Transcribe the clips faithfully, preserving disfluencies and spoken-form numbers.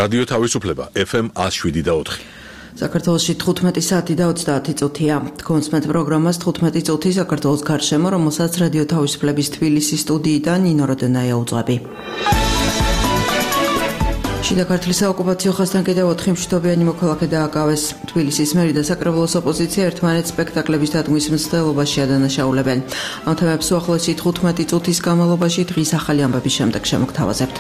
რადიო თავისუფლება ეფ ემ one oh seven და four. საქართველოში თხუთმეტი საათი და ოცდაათი წუთია. Თქვენს პროგრამას თხუთმეტი წუთი საქართველოს გარშემო, რომელსაც რადიო თავისუფლების თბილისის სტუდიიდან ნინო როდენაია უძღვები. შიდა ქართლის საოკუპაციო ხაზთან კიდევ ოთხი მშვიდობიანი მოქალაქე დააკავეს. თბილისის მერი და საკრებულოს ოპოზიცია ერთმანეთს სპექტაკლების დადგმის მცდელობაში ადანაშაულებენ. ამ თემებს უახლოესი თხუთმეტი წუთის განმავლობაში დღის ახალი ამბების შემდეგ შემოგთავაზებთ.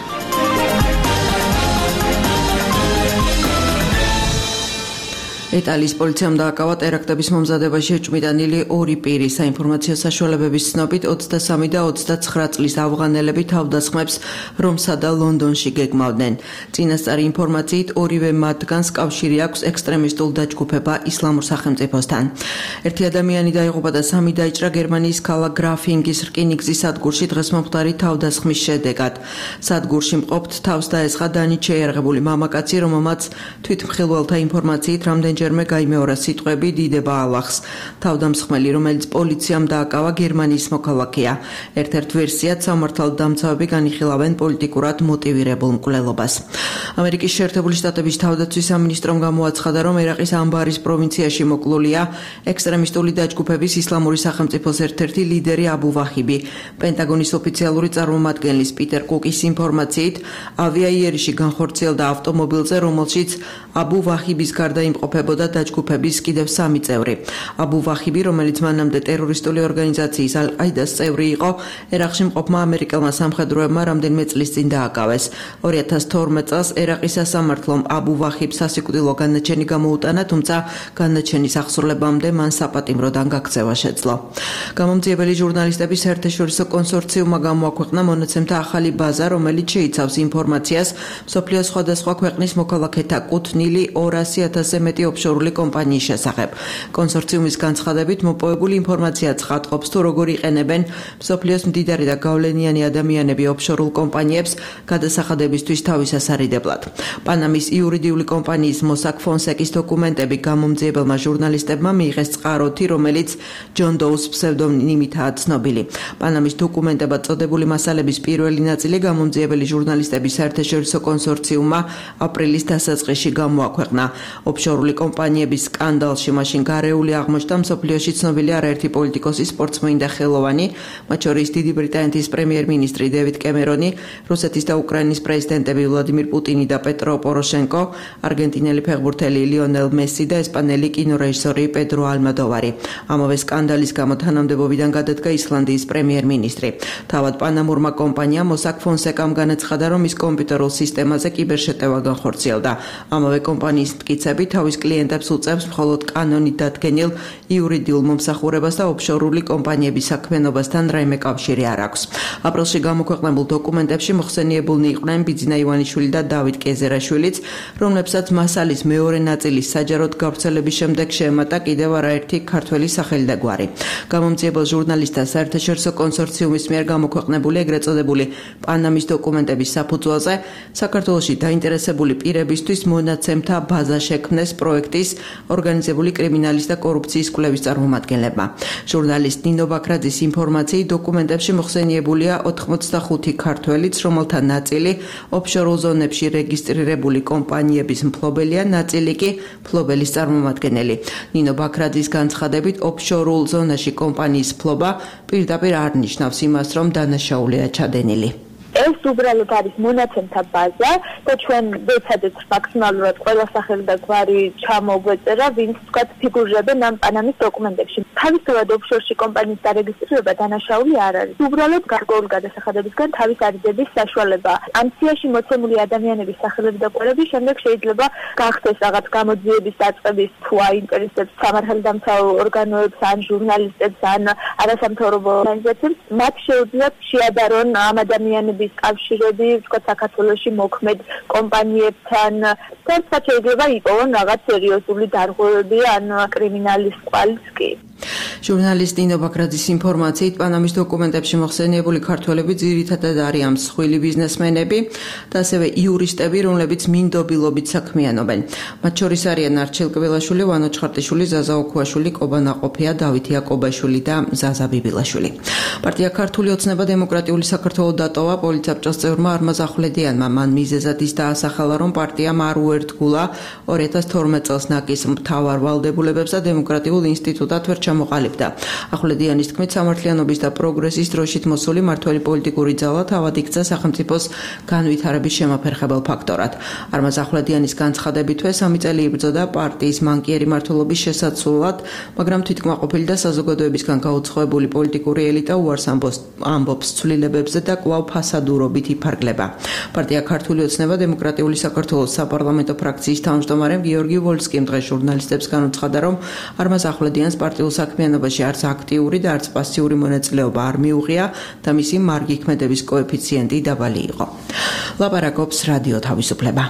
იტალიის პოლიციამ დააკავა ტერაქტების მომზადებაში ეჭვმიტანილი ორი პირი. საინფორმაციო საშუალებების ცნობით ოცდასამი და ოცდაცხრა წლის ავღანელები თავდასხმებს რომსა და ლონდონში გეგმავდნენ. წინასწარი ინფორმაციით ორივე მათგანს კავშირი აქვს ექსტრემისტულ დაჯგუფება ისლამურ სახელმწიფოსთან. ერთი ადამიანი დაიღუპა და სამი დაიჭრა გერმანიის ქალაქ გრაფინგის რკინიგზის სადგურში დღეს მომხდარი თავდასხმის შედეგად. სადგურში მყოფთ თავს დაესხა დანით შეიარაღებული მამაკაცი, რომელმაც თვითმხილველთა ინფორმაციით რამდენჯერმე გაიმეორა სიტყვები დიდება ალახს. თავდამსხმელი, რომელიც პოლიციამ დააკავა, გერმანიის მოქალაქეა. ერთ-ერთ ვერსიად სამართალდამცავები განიხილავენ პოლიტიკურად მოტივირებულ მკვლელობას. ამერიკის შეერთებული შტატების თავდაცვის სამინისტრომ გამოაცხადა, რომ ერაყის ამბარის პროვინციაში მოკლულია ექსტრემისტული დაჯგუფების ისლამური სახელმწიფოს ერთ-ერთი ლიდერი აბუ ვაჰიბი. პენტაგონის ოფიციალური წარმომადგენლის პიტერ კუკის ინფორმაციით, ავიაიერში განხორციელდა ავტომობილზე, რომელშიც აბუ ვაჰიბის გარდა იმყოფებოდა დაჯგუფების კიდევ სამი წევრი. აბუ ვაჰიბი, რომელიც მანამდე ტერორისტული ორგანიზაციის ალ-ყაიდას წევრი იყო, ერაყში მყოფმა ამერიკელმა სამხედროებმა რამდენიმე წლის წინ დააკავეს. ორი ათას თორმეტ წელს ერაყის სასამართლომ აბუ ვაჰიბს სასიკვდილო განაჩენი გამოუტანა, თუმცა განაჩენის აღსრულებამდე მან საპატიმროდან გაქცევა შეძლო. გამომძიებელი ჟურნალისტების საერთაშორისო კონსორციუმმა გამოაქვეყნა მონაცემთა ახალი ბაზა, რომელიც შეიცავს ინფორმაციას მსოფლიოს სხვადასხვა ქვეყნის მოქალაქეთა კუთვნილი ორასი ათასზე მეტი ოფშორული კომპანიის შესახებ. კონსორციუმის განცხადებით, მოპოვებული ინფორმაცია ცხადყოფს, თუ როგორ იყენებენ მსოფლიოს მდიდარი და გავლენიანი ადამიანები ოფშორულ კომპანიებს გადასახადებისთვის თავის ასარიდებლად. პანამის იურიდიული კომპანიის მოსაკ ფონსეკის დოკუმენტები გამომძიებელმა ჟურნალისტებმა მიიღეს წყაროთი, რომელიც ჯონ დოუს ფსევდონიმითაა ცნობილი. პანამის დოკუმენტებად წოდებული მასალების პირველი ნაწილი გამომძიებელი ჟურნალისტების საერთაშორისო კონსორციუმმა აპრილის დასაწყისში გამოაქვეყნა. ოფშორული კომპანიების სკანდალში მაშინ გარეული აღმოჩნდა მსოფლიოში ცნობილი არაერთი პოლიტიკოსი, სპორტსმენი და ხელოვანი, მათ შორის დიდი ბრიტანეთის პრემიერ-მინისტრი დევიდ კემერონი, რუსეთის და უკრაინის პრეზიდენტები ვლადიმირ პუტინი და პეტრო პოროშენკო, არგენტინელი ფეხბურთელი ლიონელ მესი და ესპანელი კინორეჟისორი პედრო ალმოდოვარი. ამავე სკანდალის გამო თანამდებობიდან გადადგა ისლანდიის პრემიერ-მინისტრი. თავად პანამურმა კომპანიამ მოსაკ ფონსეკამ განაცხადა, რომ ის კომპიუტერულ სისტემაზე კიბერშეტევა განხორციელდა. ამავე კომპანიის მტკიცებით, თავის კლიენტებს უწევს მხოლოდ კანონით დადგენილ იურიდიულ მომსახურებას და ოფშორული კომპანიების საქმიანობასთან რაიმე კავშირი არ აქვს. აპრილში გამოქვეყნებულ დოკუმენტებში მოხსენიებულნი იყვნენ ბიძინა ივანიშვილი და დავით კეზერაშვილიც, რომლებსაც მასალის მეორე ნაწილის საჯაროდ გავრცელების შემდეგ შეემატა კიდევ არაერთი ქართველი სახელი და გვარი. გამომძიებელ ჟურნალისტთა საერთაშორისო კონსორციუმის მიერ გამოქვეყნებული ეგრეთ წოდებული პანამის დოკუმენტების საფუძველზე საქართველოში დაინტერესებული პირებისთვის მონაცემთა ბაზა შექმნეს პროექტის ორგანიზებული კრიმინალის და კორუფციის კვლევის წარმომადგენლებმა. ჟურნალისტ ნინო ბაქრაძის ინფორმაციით, დოკუმენტებში მოხსენიებულია ოთხმოცდახუთი ქართველიც, რომელთა ნაწილი ოფშორულ ზონებში რეგისტრირებული კომპანიების მფლობელია, ნაწილი კი მფლობელის წარმომადგენელი. ნინო ბაქრაძის განცხადებით, ოფშორულ ზონაში კომპანიის მფლობა პირდაპირ არ ნიშნავს იმას, რომ დანაშაულია ჩადენილი. ეს უბრალოდ არის მონაცემთა ბაზა და ჩვენ ვეცადეთ მაქსიმალურად ყველა სახელი და გვარი ჩამოვეწერა, ვინც თქვათ ფიგურირებენ ამ პანამის დოკუმენტებში. თავისთავად ოფშორში კომპანიის დარეგისტრირება დანაშაული არ არის. უბრალოდ გარკვეული გადასახადებისგან თავის არიდების საშუალება. ამ სიაში მოცემული ადამიანების სახელები და გვარები შემდეგ შეიძლება გახდეს რაღაც გამოძიების დაწყების თუ აინტერესებს სამართალდამცავ ორგანოებს ან ჟურნალისტებს ან არასამთავრობო ორგანიზაციებს, მათ შეუძლიათ შეადარონ ამ ადამიანების კავშირები, ვთქვათ, საქართველოში მოქმედ კომპანიებთან, და შეიძლება იპოვონ რაღაც სერიოზული დარღვევები ან კრიმინალის კვალიც კი. ჟურნალისტ ნინო ბაქრაძის ინფორმაციით, პანამის დოკუმენტებში მოხსენიებული ქართველები ძირითადად არიან მსხვილი ბიზნესმენები და ასევე იურისტები, რომლებიც მინდობილობით საქმიანობენ. მათ შორის არიან არჩილ კბილაშვილი, ვანო ჩხარტიშვილი, ზაზა ოქუაშვილი, კობა ნაყოფია, დავით იაკობაშვილი და ზაზა ბიბილაშვილი. პარტია ქართული ოცნება დემოკრატიული საქართველო დატოვა პოლიცაბჭოს წევრმა არმაზ ახვლედიანმა მან მიზეზად ის დაასახელა, რომ პარტიამ არ უერთგულა ორი ათას თორმეტ წელს ნაკის მთავარ ვალდებულებებს და დემოკრატიულ ინსტიტუტად ვერ ჩამოყალიბდა. ახვლედიანის თქმით, სამართლიანობის და პროგრესის დროშით მოსული მართველი პოლიტიკური ძალა თავად იქცა სახელმწიფოს განვითარების შემაფერხებელ ფაქტორად. არმაზ ახვლედიანის განცხადებითვე სამი წელი იბრძოდა პარტიის მანკიერი მმართველობის შესაცვლად, მაგრამ თვითკმაყოფილი და საზოგადოებისგან გაუცხოებული პოლიტიკური ელიტა უარს ამბობს ცვლილებებზე და კვლავ ფასადურობით იფარგლება. პარტია ქართული ოცნება დემოკრატიული საქართველოს საპარლამენტო ფრაქციის თავმჯდომარემ გიორგი ვოლსკიმ დღეს ჟურნალისტებს განუცხადა, რომ არმაზ ახვლედიანს პარტიულ საქმიანობაში არც აქტიური და არც პასიური მონაწილეობა არ მიუღია და მისი მარგი ქმედების კოეფიციენტი დაბალი იყო. ლაპარაკობს რადიო თავისუფლება.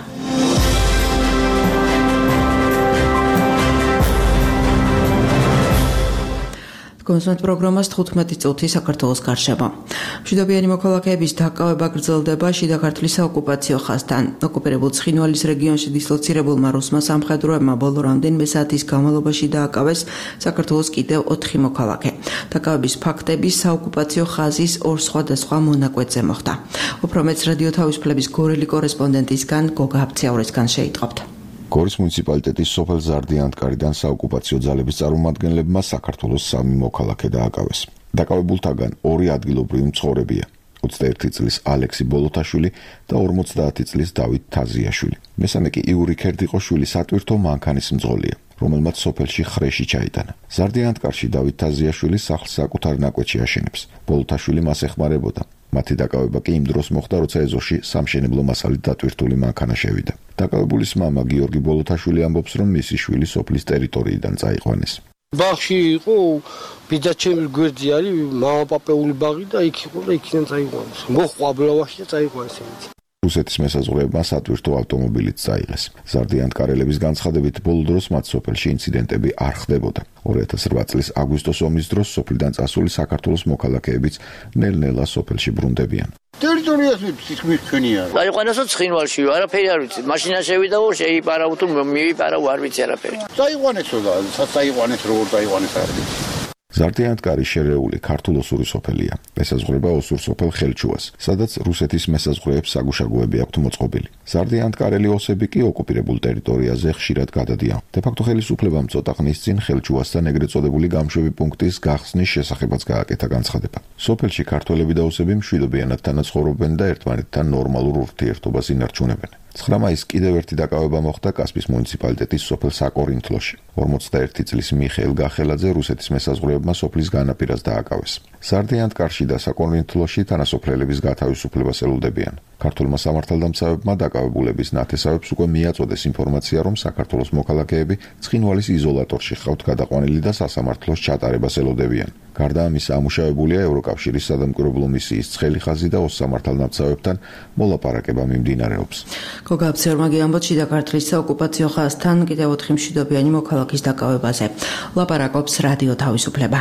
კონსულტ პროგრამას თხუთმეტი წუთი საქართველოს გარშემო. მშვიდობიანი მოქალაქეების დაკავება გრძელდება შიდა ქართლის საოკუპაციო ხაზთან. ოკუპირებულ ცხინვალის რეგიონში დისლოცირებულმა რუსმა სამხედროებმა ბოლო რამდენიმე საათის განმავლობაში დააკავეს საქართველოს კიდევ ოთხი მოქალაქე. დაკავების ფაქტები საოკუპაციო ხაზის ორ სხვადასხვა მონაკვეთზე მოხდა. უფრო მეც რადიო თავისუფლების გორელი კორესპონდენტისგან გოგა აბციაურისგან შეიტყობთ. გორის მუნიციპალიტეტის სოფელ ზარდიანთკარიდან საოკუპაციო ძალების წარმომადგენლებმა საქართველოს სამი მოქალაქე დააკავეს. დაკავებულთაგან ორი ადგილობრივი მცხოვრებია. ოცდაერთი წლის ალექსი ბოლოთაშვილი და ორმოცდაათი წლის დავით თაზიაშვილი. მესამე კი იური ქერდიყოშვილი სატვირთო მანქანის მძღოლია, რომელმაც სოფელში ხრეში ჩაიტანა. ზარდიანთკარში დავით თაზიაშვილი სახლს საკუთარ ნაკვეთში აშენებს. ბოლოთაშვილი მას ეხმარებოდა. მათი დაკავება კი იმ დროს მოხდა, როცა ეზოში სამშენებლო მასალით დატვირთული მანქანა შევიდა. დაკავებულის მამა გიორგი ბოლოთაშვილი ამბობს, რომ მისი შვილი სოფლის ტერიტორიიდან წაიყვანეს. ბაღში იყო ბიძაჩემი გვერდი არის მამაპაპეული ბაღი და იქ იყო და იქიდან წაიყვანეს. მოხვა ბლავაში და წაიყვანეს. რუსეთის მესაზღვრეებმა სატვირთო ავტომობილით წაიღეს. ზარდიანთკარელების განცხადებით ბოლო დროს მათ სოფელში ინციდენტები არ ხდებოდა. ორი ათას რვა წლის აგვისტოს ომის დროს სოფლიდან წასული საქართველოს მოქალაქეებიც ნელ-ნელა სოფელში ბრუნდებიან. ტერიტორიას თითქმის ჩვენია. წაიყვანესო ცხინვალში, არაფერი არ ვიცი. მაშინა შევიდაო, შეიპარავ თუ მივიპარავ, არ ვიცი არაფერი. წაიყვანესო და წაიყვანეს როგორ წაიყვანეს არ ვიცი. ზარდიანთკარი შერეული ქართულ-ოსური სოფელია. ესაზღვრება ოსურ სოფელ ხელჩუას, სადაც რუსეთის მესაზღვრეებს საგუშაგოები აქვთ მოწყობილი. ზარდიანთკარელი ოსები კი ოკუპირებულ ტერიტორიაზე ხშირად გადადიან. დე-ფაქტო ხელისუფლებამ ცოტა ხნის წინ ხელჩუასთან ეგრეთ წოდებული გამშვები პუნქტის გახსნის შესახებაც გააკეთა განცხადება. სოფელში ქართველები და ოსები მშვიდობიანად თანაცხოვრობენ და ერთმანეთთან ნორმალურ ურთიერთობას ინარჩუნებენ. ცხრა მაისს კიდევ ერთი დაკავება მოხდა კასპის მუნიციპალიტეტის სოფელ საკორინთლოში. ორმოცდაერთი წლის მიხეილ გახელაძე რუსეთის მესაზღვრეებმა სოფლის განაპირას დააკავეს. ზარდიანთკარში და საკორინთლოში თანასოფლელების გათავისუფლებას ელოდებიან. ქართულმა სამართალდამცავებმა დაკავებულების ნათესავებს უკვე მიაწოდეს ინფორმაცია, რომ საქართველოს მოქალაქეები ცხინვალის იზოლატორში ხავთ გადაყვანილი და სასამართლოს ჩატარებას ელოდებიან. გარდა ამისა, ამუშავებულია ევროკავშირის სადამკვირვებლო მისიის ცხელი ხაზი და ოს სამართალდამცავებთან მოლაპარაკება მიმდინარეობს. გოგა აბციაურმა გიამბოთ შიდა ქართლის საოკუპაციო ხაზთან კიდევ ოთხი მშვიდობიანი მოქალაქის დაკავებაზე. ლაპარაკობს რადიო თავისუფლება.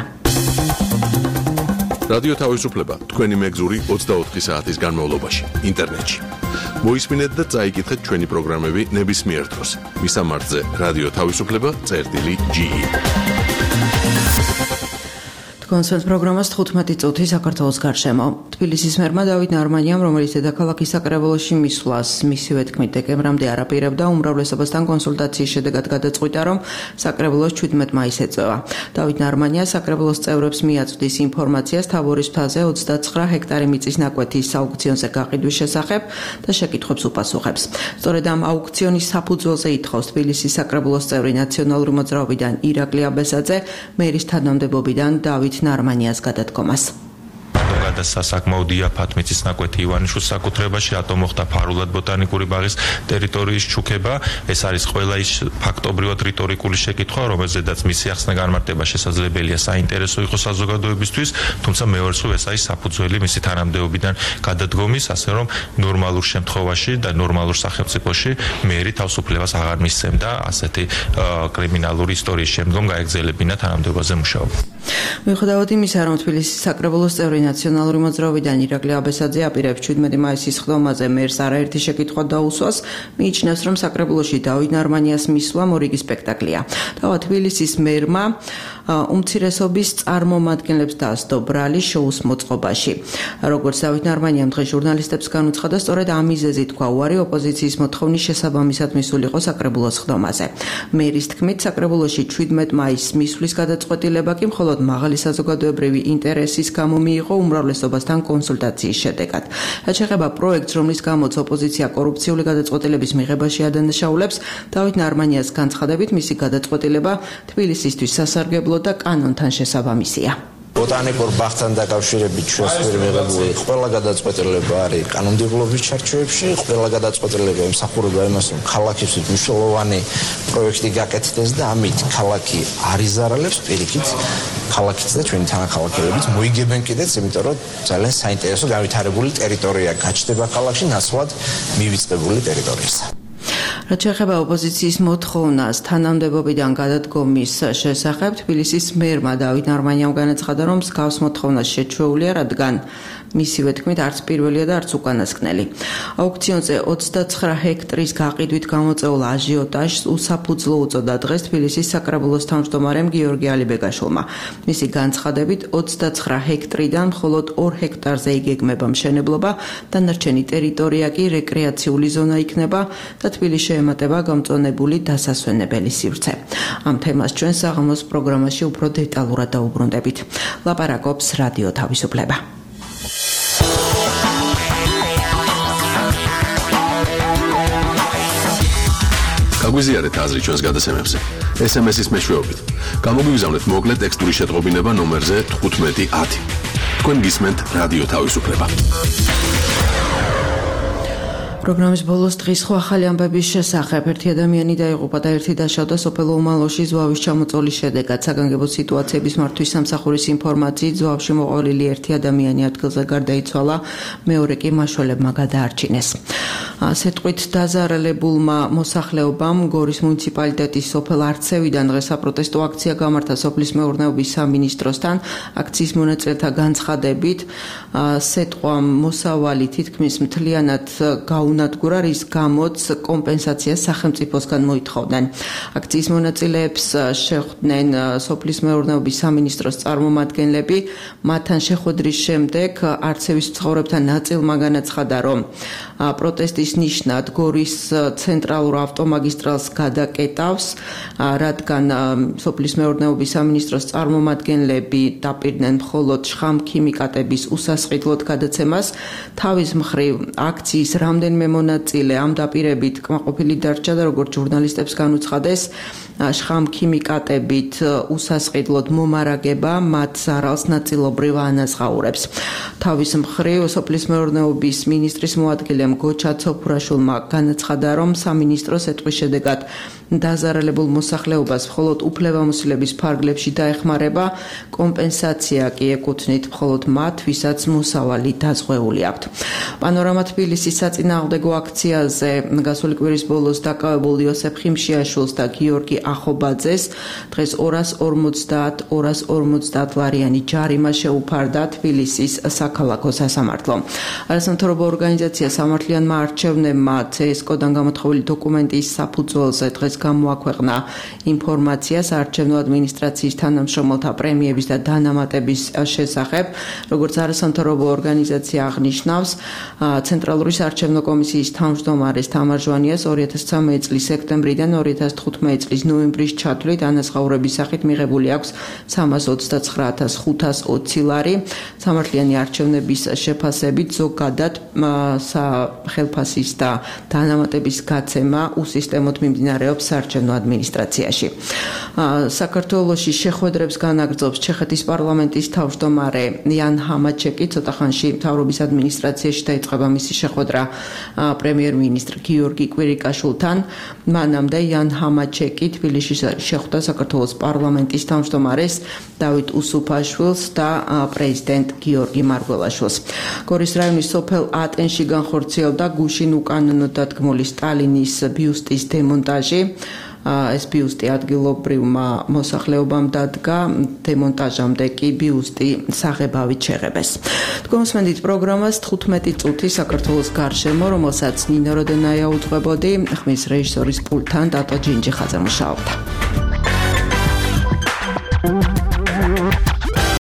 რადიო თავისუფლება თქვენი მეგზური ოცდაოთხი საათის განმავლობაში ინტერნეტში. მოისმინეთ და წაიკითხეთ ჩვენი პროგრამები ნებისმიერ დროს. მისამართზე რადიო თავისუფლება წერტილი ჯი ი. კონსულტ პროგრამას თხუთმეტი წუთი საქართველოს გარშემო. თბილისის მერმა დავით ნარმანიამ, რომელიც დედაქალაქის საკრებულოში მისვლას მისივე თქმით დეკემბრამდე არაპირებდა, უმრავლესობასთან კონსულტაციის შედეგად გადაწყვიტა, რომ საკრებულოს ჩვიდმეტ მაისს ეწევა. დავით ნარმანია საკრებულოს წევრებს მიაწვდის ინფორმაციას თაბორის მთაზე ოცდაცხრა ჰექტარი მიწის ნაკვეთის აუქციონზე გაყიდვის შესახებ და შეკითხვებს უპასუხებს. სწორედ ამ აუქციონის საფუძველზე ითხოვს თბილისის საკრებულოს წევრი ნაციონალური მოძრაობიდან ირაკლი აბესაძე მერის თანამდებობიდან დავით ნარმანიას გადადგომას. და სასაკმაოდ იაფად მიწის ნაკვეთი ივანიშვილის საკუთრებაში, რატომ მოხდა ფარულად ბოტანიკური ბაღის ტერიტორიის ჩუქება. ეს არის ყველა ის ფაქტობრივად რიტორიკული შეკითხვა, რომელზედაც მისი ახსნა განმარტება შესაძლებელია საინტერესო იყოს საზოგადოებისთვის, თუმცა მეორე სულ ეს არის საფუძველი მისი თანამდებობიდან გადადგომის, ასე რომ ნორმალურ შემთხვევაში და ნორმალურ სახელმწიფოში მერი თავისუფლებას აღარ მისცემდა ასეთი კრიმინალური ისტორიის შემდგომ გაეგზელებინა თანამდებობაზე მუშაობა. მიუხედავად იმისა, რომ თბილისის საკრებულოს წევრი ნაციონალური მოძრაობიდან ირაკლი აბესაძე აპირებს ჩვიდმეტი მაისის ხდომაზე მერს არაერთი შეკითხვა დაუსვას, მიიჩნევს, რომ საკრებულოში დავით ნარმანიას მისვლა მორიგი სპექტაკლია. თავად თბილისის მერმა უმცირესობის წარმომადგენლებს დაასდო ბრალი შოუს მოწყობაში. როგორც დავით ნარმანიამ დღეს ჟურნალისტებს განუცხადა, სწორედ ამ მიზეზით თქვა უარი ოპოზიციის მოთხოვნის შესაბამისად მისულიყო საკრებულოს ხდომაზე. მერის თქმით, საკრებულოში შვიდმეტ მაისს მისვლის გადაწყვეტილება კი მხოლოდ მაღალი საზოგადოებრივი ინტერესის გამო მიიღო უმრავლესობასთან კონსულტაციის შედეგად. რაც შეეხება პროექტს, რომლის გამოც ოპოზიცია კორუფციული გადაწყვეტილების მიღებაში ადანაშაულებს, დავით ნარმანიას განცხადებით, მისი გადაწყვეტილება თბილისისთვის სასარგებლო და კანონთან შესაბამისია. ბოტანიკურ ბაღთან დაკავშირებით ჩვენს მიერ მიღებული ყველა გადაწყვეტილება არის კანონმდებლობის ჩარჩოებში, ყველა გადაწყვეტილება ემსახურება იმას, რომ ქალაქის მნიშვნელოვანი პროექტი გაკეთდეს და ამით ქალაქი არ იზარალებს, პირიქით ქალაქიც და ჩვენი თანახმოვანებიც მოიგებენ კიდეც, იმიტომ რომ ძალიან საინტერესო განვითარებული ტერიტორია გაჩნდება ქალაქში, ნაცვლად მივიწყებული ტერიტორიისა. რაც შეეხება ოპოზიციის მოთხოვნას თანამდებობიდან გადადგომის შესახებ, თბილისის მერმა დავით ნარმანიამ განაცხადა, რომ მსგავს მოთხოვნა შეჩვეულია, რადგან მისივე თქმით არც პირველია და არც უკანასკნელი. აუქციონზე ოცდაცხრა ჰექტრის გაყიდვით გამოწეულ აჟიოტაჟს უსაფუძვლო უწოდა დღეს თბილისის საკრებულოს თავმჯდომარემ გიორგი ალიბეგაშვილმა. მისი განცხადებით, ოცდაცხრა ჰექტრიდან მხოლოდ ორ ჰექტარზე იგეგმება მშენებლობა, დანარჩენი ტერიტორია კი რეკრეაციული ზონა იქნება და თბილისში შეემატება გამწონებული დასასვენებელი სივრცე. ამ თემას ჩვენ საღამოს პროგრამაში უფრო დეტალურად დაუბრუნდებით. ლაპარაკობს რადიო თავისუფლება. გაგვიზიარეთ აზრი ჩვენს გადაცემებზე. ეს ემ ეს-ის მეშვეობით. გამოგვიგზავნეთ მოკლე ტექსტური შეტყობინება ნომერზე თხუთმეტი ათი. თქვენ გისმენთ რადიო თავისუფლება. პროგრამის ბოლოს დღის ხო ახალი ამბების შესახებ. ერთი ადამიანი დაიღუპა და ერთი დაშავდა სოფელ უმალოში ზვავის ჩამოწოლის შედეგად. საგანგებო სიტუაციების მართვის სამსახურის ინფორმაციით, ზვავში მოყოლილი ერთი ადამიანი ადგილზე გარდაიცვალა, მეორე კი მაშველებმა გადაარჩინეს. სიტყვით დაზარალებულმა მოსახლეობამ გორის მუნიციპალიტეტის სოფელ არცევიდან დღეს საპროტესტო აქცია გამართა სოფლის მეურნეობის სამინისტროსთან. აქციის მონაწილეთა განცხადებით, სიტყვამ მოსავალი თითქმის მთლიანად გაუნადგურა, რის გამოც კომპენსაციას სახელმწიფოსგან მოითხოვდნენ. აქციის მონაწილეებს შეხვდნენ სოფლის მეურნეობის სამინისტროს წარმომადგენლები. მათთან შეხვედრის შემდეგ არცევის მცხოვრებთა ნაწილმა განაცხადა, რომ პროტესტის ნიშნად გორის ცენტრალურ ავტომაგისტრალს გადაკეტავს, რადგან სოფლის მეურნეობის სამინისტროს წარმომადგენლები დაპირდნენ მხოლოდ შხამქიმიკატების უსასყიდლოდ გადაცემას. თავის მხრივ აქციის რამდენიმე მონაწილე ამ დაპირებით კმაყოფილი დარჩა და როგორც ჟურნალისტებს განუცხადეს, შხამქიმიკატებით უსასყიდლოდ მომარაგება მათ ზარალს ნაწილობრივ ანაზღაურებს. თავის მხრივ სოფლის მეურნეობის მინისტრის მოადგილემ გოჩა ცოფურაშვილმა განაცხადა, რომ სამინისტრო სიტყვის შედეგად დაზარალებულ მოსახლეობას მხოლოდ უფლებამოსილების ფარგლებში დაეხმარება, კომპენსაცია კი ეკუთვნით მხოლოდ მათ, ვისაც მოსავალი დაზღვეული აქვთ. პანორამა თბილისის საწინააღმდეგო აქციაზე გასული კვირის ბოლოს დაკავებულ იოსებ ხიმშიაშვილს და გიორგი ახობაძეს დღეს ორას ორმოცდაათ ორას ორმოცდაათ ლარიანი ჯარიმა შეუფარდა თბილისის საქალაქო სასამართლო. არასამთავრობო ორგანიზაცია სამართლიანმა არჩევნებმა ცე ეს კოდან გამოთხოვილი დოკუმენტის საფუძველზე დღეს გამოაქვეყნა ინფორმაციას არჩევნო ადმინისტრაციის თანამშრომელთა პრემიების და დანამატების შესახებ. როგორც არასამთავრობო ორგანიზაცია აღნიშნავს, ცენტრალური საარჩევნო კომისიის თავმჯდომარეს თამარ ჟვანიას ორი ათას ცხრამეტი წლის სექტემბრიდან ორი ათას თხუთმეტი წლის ნოემბრის ჩათვლით ანაზღაურების სახით მიღებული აქვს სამას ოცდაცხრა ათას ხუთას ოცი ლარი. სამართლიანი არჩევნების შეფასებით ზოგადად ხელფასის და დანამატების გაცემა უსისტემოდ მიმდინარეობს საარჩევნო ადმინისტრაციაში. საქართველოში შეხვედრებს განაგრძობს ჩეხეთის პარლამენტის თავმჯდომარე იან ჰამაჩეკი. ცოტა ხანში მთავრობის ადმინისტრაციაში დაიწყება მისი შეხვედრა პრემიერ-მინისტრ გიორგი კვირიკაშვილთან. მანამდე იან ჰამაჩეკი თბილისში შეხვდა საქართველოს პარლამენტის თავმჯდომარეს დავით უსუფაშვილს და პრეზიდენტ გიორგი მარგველაშვილს. გორის რაიონის სოფელ ატენში განხორციელდა გუშინ უკანონო დადგმული სტალინის ბიუსტის დემონტაჟი. ეს ბიუსტი ადგილობრივმა მოსახლეობამ დადგა, დემონტაჟამდე კი ბიუსტი საღებავით შეღებეს. თქვენ მოსმენთ პროგრამას თხუთმეტი წუთი საქართველოს გარშემო, რომელსაც ნინო როდენაია უძღვებოდი, ხმის რეჟისორის პულტთან დატო ჯინჯი ხაზა მუშაობდა.